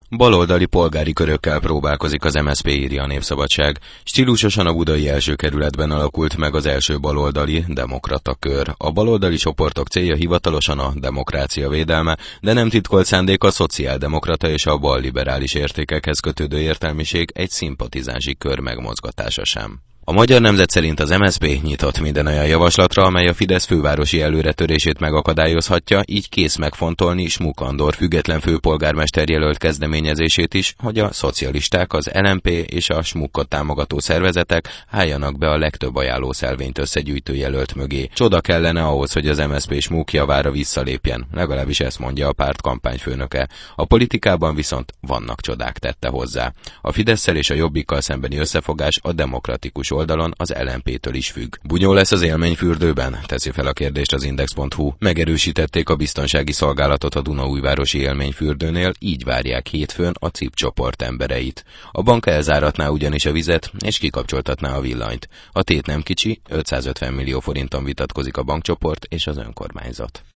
Baloldali polgári körökkel próbálkozik az MSZP, írja a Népszabadság. Stílusosan a budai első kerületben alakult meg az első baloldali demokrata kör. A baloldali csoportok célja hivatalosan a demokrácia védelme, de nem titkolt szándék a szociáldemokrata és a balliberális értékekhez kötődő értelmiség egy szimpatizánsi kör megmozgatása sem. A Magyar Nemzet szerint az MSZP nyitott minden olyan javaslatra, amely a Fidesz fővárosi előretörését megakadályozhatja, így kész megfontolni Smuk Andor független főpolgármester jelölt kezdeményezését is, hogy a szocialisták, az LMP és a Smukot támogató szervezetek álljanak be a legtöbb ajánlószelvényt összegyűjtő jelölt mögé. Csoda kellene ahhoz, hogy az MSZP Smuk javára visszalépjen, legalábbis ezt mondja a párt kampányfőnöke. A politikában viszont vannak csodák, tette hozzá. A Fidesszel és a Jobbikkal szembeni összefogás a demokratikus oldalon az LMP-től is függ. Bunyó lesz az élményfürdőben? Teszi fel a kérdést az Index.hu. Megerősítették a biztonsági szolgálatot a Dunaújvárosi élményfürdőnél, így várják hétfőn a CIP csoport embereit. A bank elzáratná ugyanis a vizet, és kikapcsoltatná a villanyt. A tét nem kicsi, 550 millió forinton vitatkozik a bankcsoport és az önkormányzat.